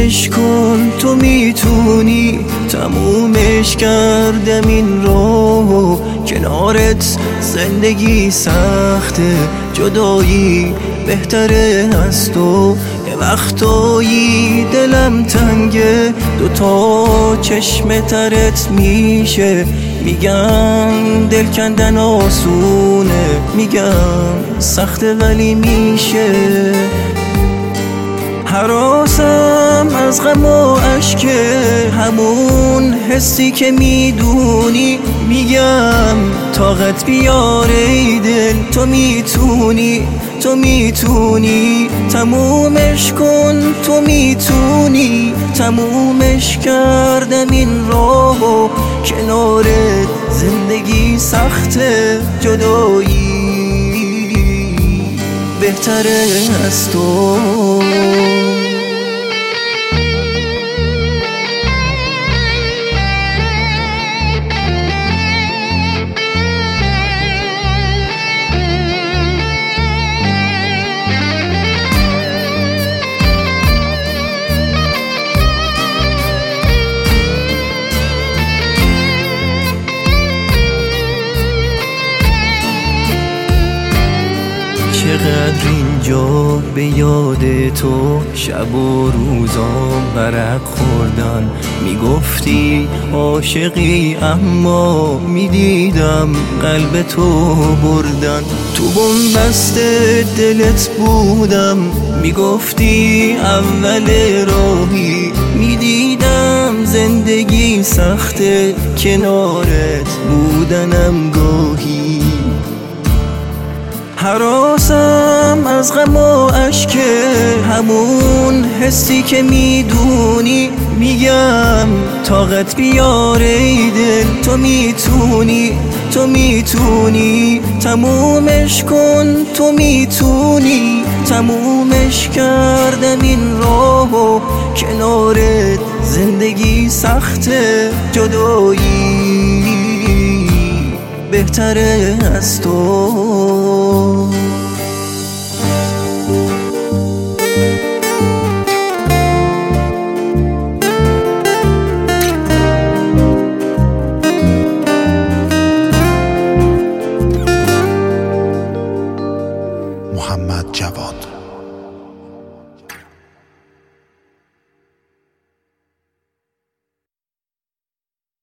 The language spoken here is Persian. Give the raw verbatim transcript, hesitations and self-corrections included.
تمومش کن، تو میتونی. تمومش کردم این راهو، کنارت زندگی سخته، جدایی بهتره از تو. یه وقتایی دلم تنگه، دوتا چشم ترت میشه. میگم دل کندن آسونه، میگم سخته ولی میشه. هراسم از غم و اشکه، همون حسی که میدونی. میگم طاقت بیاره ای دل، تو میتونی، تو میتونی. تمومش کن، تو میتونی. تمومش کردم این راهو، کنارت زندگی سخته، جدایی بهتره از تو. چقدر اینجا به یاد تو شب و روزا برق خوردن. میگفتی عاشقی اما میدیدم قلب تو بردن. تو بنبست دلت بودم، میگفتی اول راهی. میدیدم زندگی سخته، کنارت بودنم گاهی. هراسم از غم و اشکه، همون حسی که میدونی. میگم طاقت بیاره ای دل، تو میتونی، تو میتونی. تمومش کن، تو میتونی. تمومش کردم این راهو، کنارت زندگی سخته، جدایی بهتره از تو. محمد جواد.